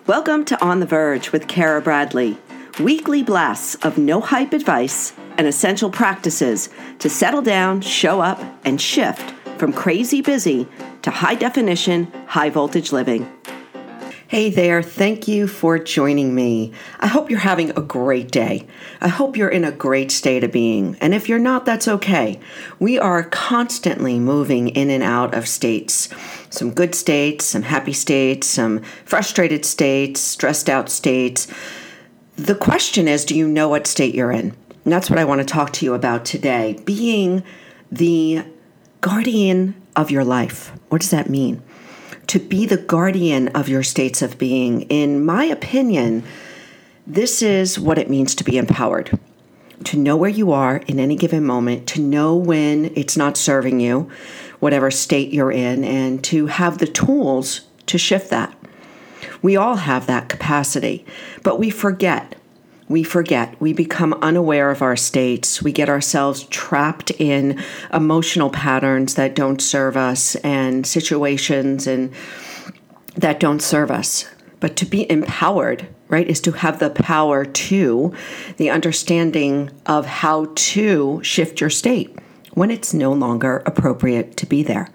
Welcome to On the Verge with Kara Bradley, weekly blasts of no hype advice and essential practices to settle down, show up, and shift from crazy busy to high definition, high voltage living. Hey there, thank you for joining me. I hope you're having a great day. I hope you're in a great state of being. And if you're not, that's okay. We are constantly moving in and out of states. Some good states, some happy states, some frustrated states, stressed out states. The question is, do you know what state you're in? And that's what I want to talk to you about today. Being the guardian of your life. What does that mean? To be the guardian of your states of being. In my opinion, this is what it means to be empowered. To know where you are in any given moment, to know when it's not serving you, whatever state you're in, and to have the tools to shift that. We all have that capacity, but we forget. We become unaware of our states. We get ourselves trapped in emotional patterns that don't serve us and situations and that don't serve us. But to be empowered, right, is to have the power to, the understanding of how to shift your state when it's no longer appropriate to be there.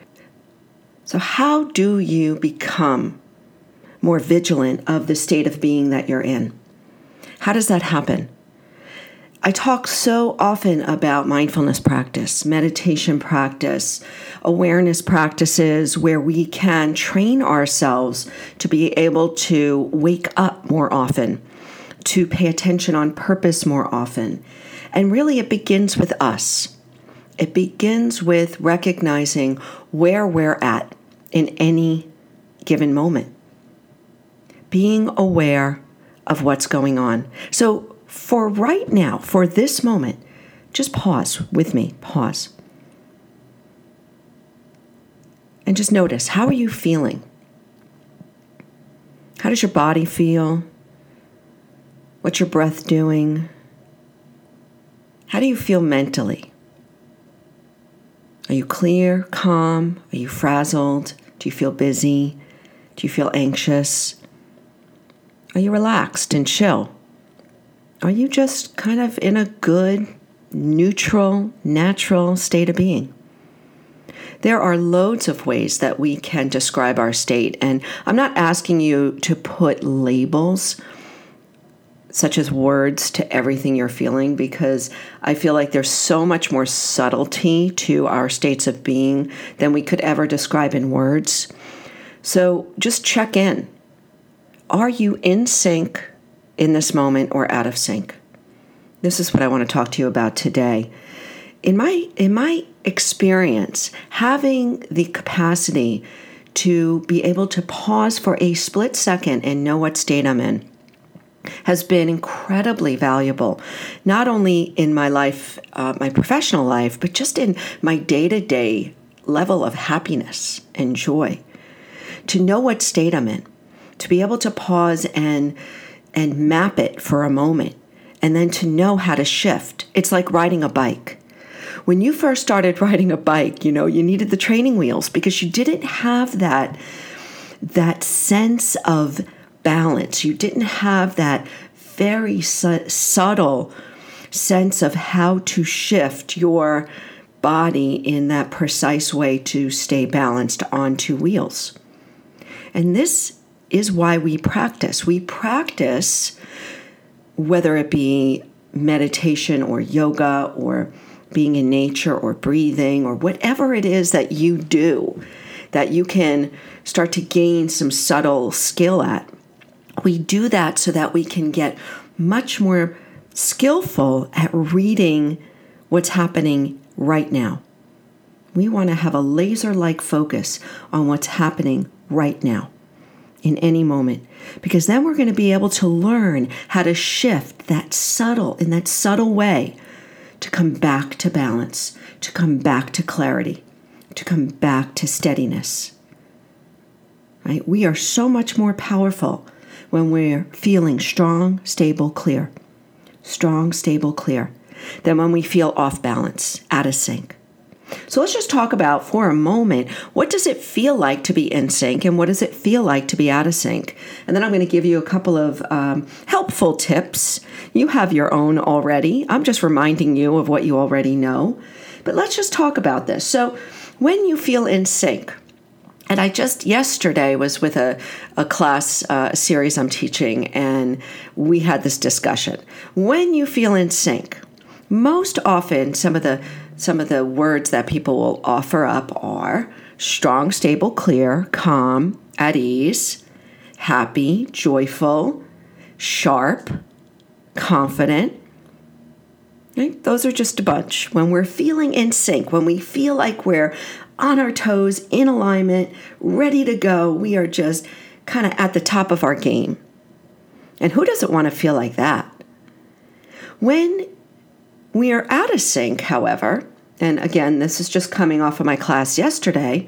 So how do you become more vigilant of the state of being that you're in? How does that happen? I talk so often about mindfulness practice, meditation practice, awareness practices where we can train ourselves to be able to wake up more often, to pay attention on purpose more often. And really it begins with us. It begins with recognizing where we're at in any given moment. Being aware of what's going on. So for right now, for this moment, just pause with me, pause. And just notice, how are you feeling? How does your body feel? What's your breath doing? How do you feel mentally? Are you clear, calm? Are you frazzled? Do you feel busy? Do you feel anxious? Are you relaxed and chill? Are you just kind of in a good, neutral, natural state of being? There are loads of ways that we can describe our state, and I'm not asking you to put labels, such as words, to everything you're feeling, because I feel like there's so much more subtlety to our states of being than we could ever describe in words. So just check in. Are you in sync in this moment or out of sync? This is what I want to talk to you about today. In my experience, having the capacity to be able to pause for a split second and know what state I'm in has been incredibly valuable, not only in my life, my professional life, but just in my day-to-day level of happiness and joy. To know what state I'm in. To be able to pause and map it for a moment, and then to know how to shift. It's like riding a bike. When you first started riding a bike, you needed the training wheels because you didn't have that sense of balance. You didn't have that very subtle sense of how to shift your body in that precise way to stay balanced on two wheels. And this is why we practice. We practice, whether it be meditation or yoga or being in nature or breathing or whatever it is that you do, that you can start to gain some subtle skill at. We do that so that we can get much more skillful at reading what's happening right now. We want to have a laser-like focus on what's happening right now. In any moment, because then we're going to be able to learn how to shift in that subtle way to come back to balance, to come back to clarity, to come back to steadiness. Right? We are so much more powerful when we're feeling strong, stable, clear. Strong, stable, clear. Than when we feel off balance, out of sync. So let's just talk about for a moment, what does it feel like to be in sync and what does it feel like to be out of sync? And then I'm going to give you a couple of helpful tips. You have your own already. I'm just reminding you of what you already know. But let's just talk about this. So when you feel in sync, and I just yesterday was with a class, a series I'm teaching, and we had this discussion. When you feel in sync, most often some of the words that people will offer up are strong, stable, clear, calm, at ease, happy, joyful, sharp, confident. Right? Those are just a bunch. When we're feeling in sync, when we feel like we're on our toes, in alignment, ready to go, we are just kind of at the top of our game. And who doesn't want to feel like that? When we are out of sync, however, and again, this is just coming off of my class yesterday,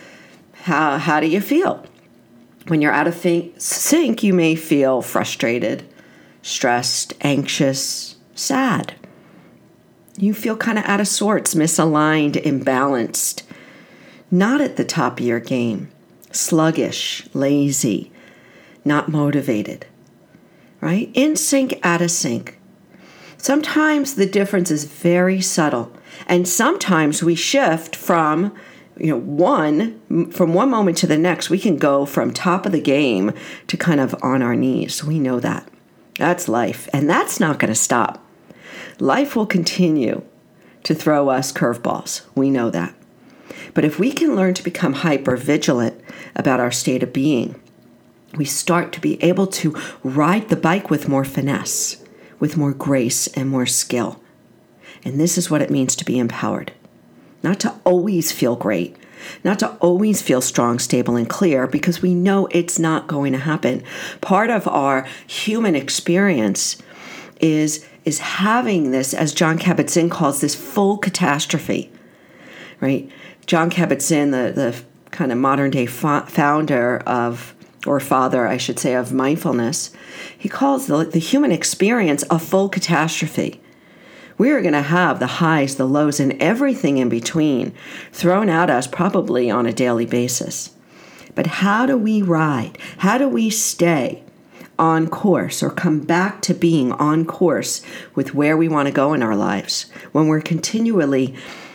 how do you feel? When you're out of sync, you may feel frustrated, stressed, anxious, sad. You feel kind of out of sorts, misaligned, imbalanced, not at the top of your game, sluggish, lazy, not motivated, right? In sync, out of sync. Sometimes the difference is very subtle, and sometimes we shift from one moment to the next. We can go from top of the game to kind of on our knees. We know that. That's life, and that's not going to stop. Life will continue to throw us curveballs. We know that. But if we can learn to become hyper vigilant about our state of being, we start to be able to ride the bike with more finesse, with more grace and more skill. And this is what it means to be empowered. Not to always feel great, not to always feel strong, stable, and clear, because we know it's not going to happen. Part of our human experience is having this, as Jon Kabat-Zinn calls this, full catastrophe, right? Jon Kabat-Zinn, the kind of modern day founder of, or father, I should say, of mindfulness, he calls the human experience a full catastrophe. We are going to have the highs, the lows, and everything in between thrown at us probably on a daily basis. But how do we ride? How do we stay on course or come back to being on course with where we want to go in our lives when we're continually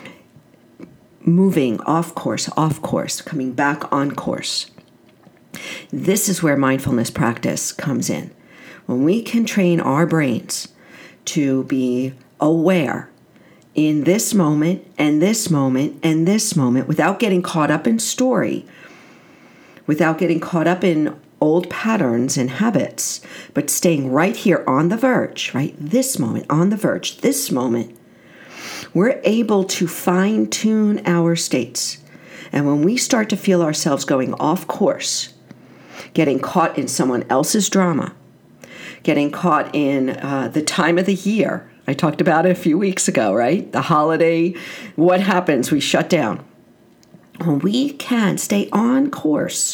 moving off course, coming back on course? This is where mindfulness practice comes in. When we can train our brains to be aware in this moment and this moment and this moment without getting caught up in story, without getting caught up in old patterns and habits, but staying right here on the verge, right? This moment, on the verge, this moment, we're able to fine-tune our states. And when we start to feel ourselves going off course, getting caught in someone else's drama, getting caught in the time of the year, I talked about it a few weeks ago, right? The holiday, what happens? We shut down. When we can stay on course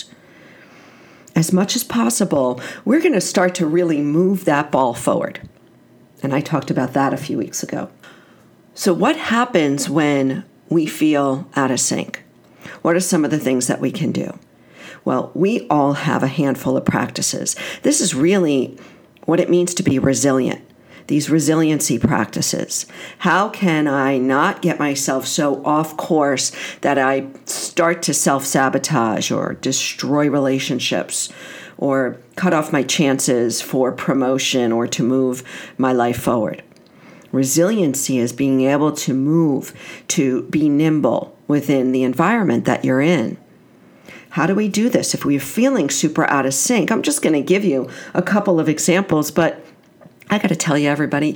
as much as possible, we're going to start to really move that ball forward. And I talked about that a few weeks ago. So what happens when we feel out of sync? What are some of the things that we can do? Well, we all have a handful of practices. This is really what it means to be resilient. These resiliency practices. How can I not get myself so off course that I start to self-sabotage or destroy relationships or cut off my chances for promotion or to move my life forward? Resiliency is being able to move, to be nimble within the environment that you're in. How do we do this? If we're feeling super out of sync, I'm just going to give you a couple of examples, but I got to tell you, everybody,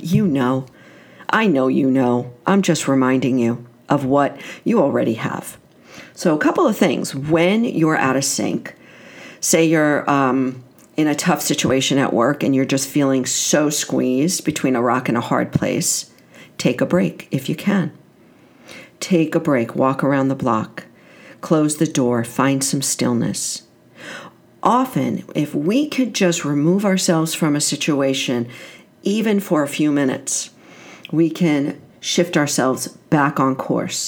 I know you know. I'm just reminding you of what you already have. So a couple of things. When you're out of sync, say you're in a tough situation at work and you're just feeling so squeezed between a rock and a hard place, take a break if you can. Take a break, walk around the block, close the door, find some stillness. Often, if we could just remove ourselves from a situation, even for a few minutes, we can shift ourselves back on course,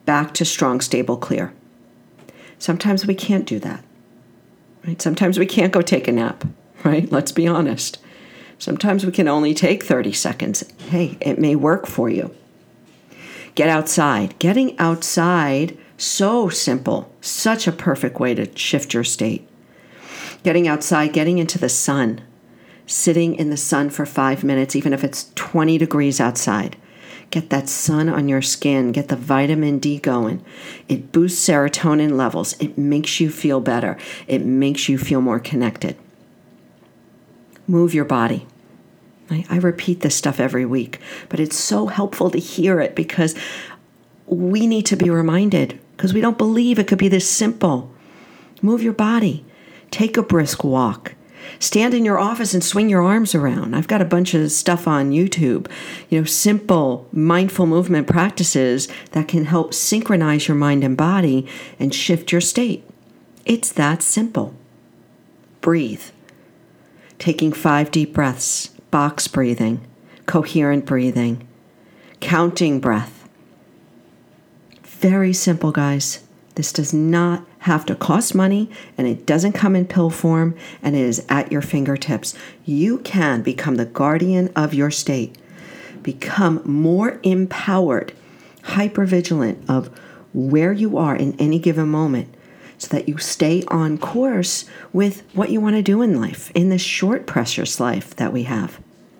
back to strong, stable, clear. Sometimes we can't do that, right? Sometimes we can't go take a nap, right? Let's be honest. Sometimes we can only take 30 seconds. Hey, it may work for you. Get outside. Getting outside, so simple. Such a perfect way to shift your state. Getting outside, getting into the sun. Sitting in the sun for 5 minutes, even if it's 20 degrees outside. Get that sun on your skin. Get the vitamin D going. It boosts serotonin levels. It makes you feel better. It makes you feel more connected. Move your body. I repeat this stuff every week, but it's so helpful to hear it because we need to be reminded because we don't believe it could be this simple. Move your body. Take a brisk walk. Stand in your office and swing your arms around. I've got a bunch of stuff on YouTube, simple mindful movement practices that can help synchronize your mind and body and shift your state. It's that simple. Breathe. Taking 5 deep breaths, box breathing, coherent breathing, counting breath. Very simple, guys. This does not have to cost money, and it doesn't come in pill form, and it is at your fingertips. You can become the guardian of your state, become more empowered, hypervigilant of where you are in any given moment so that you stay on course with what you want to do in life, in this short, precious life that we have.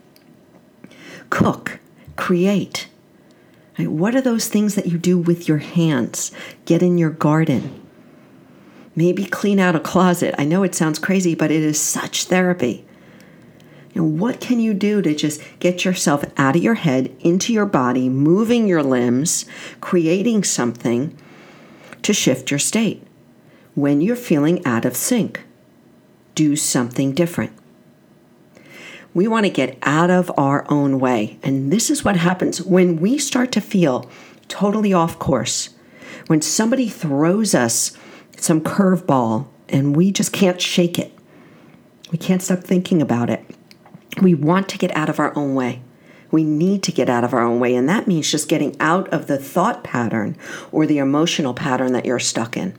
Cook, create. Right? What are those things that you do with your hands? Get in your garden. Maybe clean out a closet. I know it sounds crazy, but it is such therapy. What can you do to just get yourself out of your head, into your body, moving your limbs, creating something to shift your state? When you're feeling out of sync, do something different. We want to get out of our own way. And this is what happens when we start to feel totally off course. When somebody throws us some curveball and we just can't shake it. We can't stop thinking about it. We want to get out of our own way. We need to get out of our own way. And that means just getting out of the thought pattern or the emotional pattern that you're stuck in.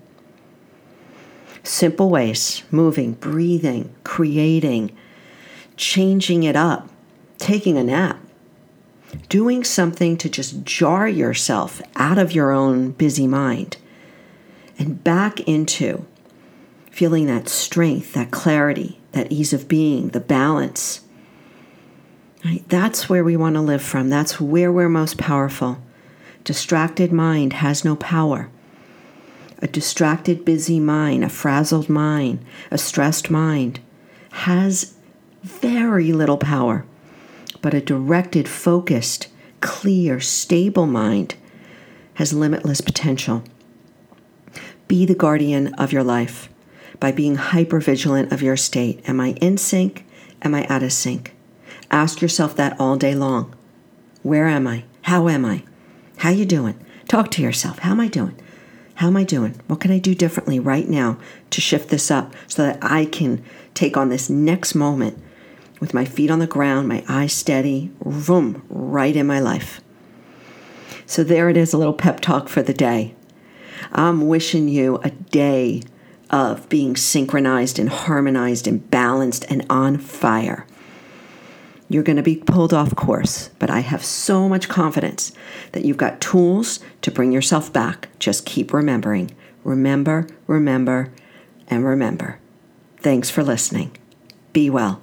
Simple ways, moving, breathing, creating, changing it up, taking a nap, doing something to just jar yourself out of your own busy mind and back into feeling that strength, that clarity, that ease of being, the balance. Right? That's where we want to live from. That's where we're most powerful. Distracted mind has no power. A distracted, busy mind, a frazzled mind, a stressed mind has very little power. But a directed, focused, clear, stable mind has limitless potential. Be the guardian of your life by being hypervigilant of your state. Am I in sync? Am I out of sync? Ask yourself that all day long. Where am I? How am I? How you doing? Talk to yourself. How am I doing? How am I doing? What can I do differently right now to shift this up so that I can take on this next moment with my feet on the ground, my eyes steady, vroom, right in my life? So there it is, a little pep talk for the day. I'm wishing you a day of being synchronized and harmonized and balanced and on fire. You're going to be pulled off course, but I have so much confidence that you've got tools to bring yourself back. Just keep remembering. Remember, remember, and remember. Thanks for listening. Be well.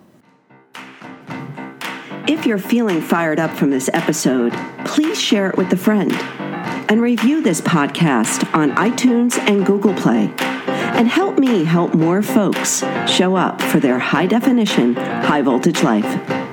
If you're feeling fired up from this episode, please share it with a friend and review this podcast on iTunes and Google Play. And help me help more folks show up for their high definition, high voltage life.